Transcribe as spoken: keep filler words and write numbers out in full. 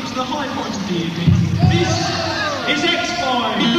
comes the high point of the evening. This is X five.